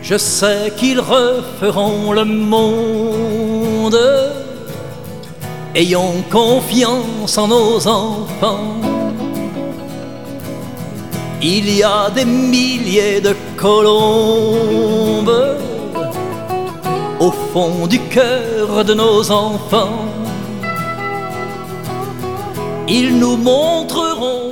Je sais qu'ils referont le monde. Ayons confiance en nos enfants. Il y a des milliers de colombes au fond du cœur de nos enfants. Ils nous montreront